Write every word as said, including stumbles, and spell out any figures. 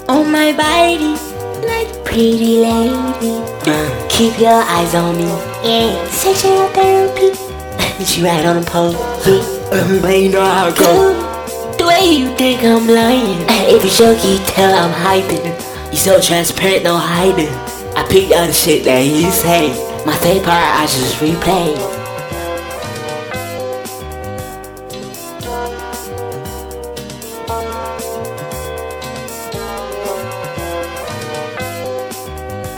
on my body, like a pretty lady. Uh, keep your eyes on me, yeah. Sexual therapy, she right on the pole, yeah. Uh, but you know how it goes. The way you think I'm lying, if you joke, you tell I'm hyping. You so transparent, no hiding. I peeked all the shit that you say. My favorite part I just replay.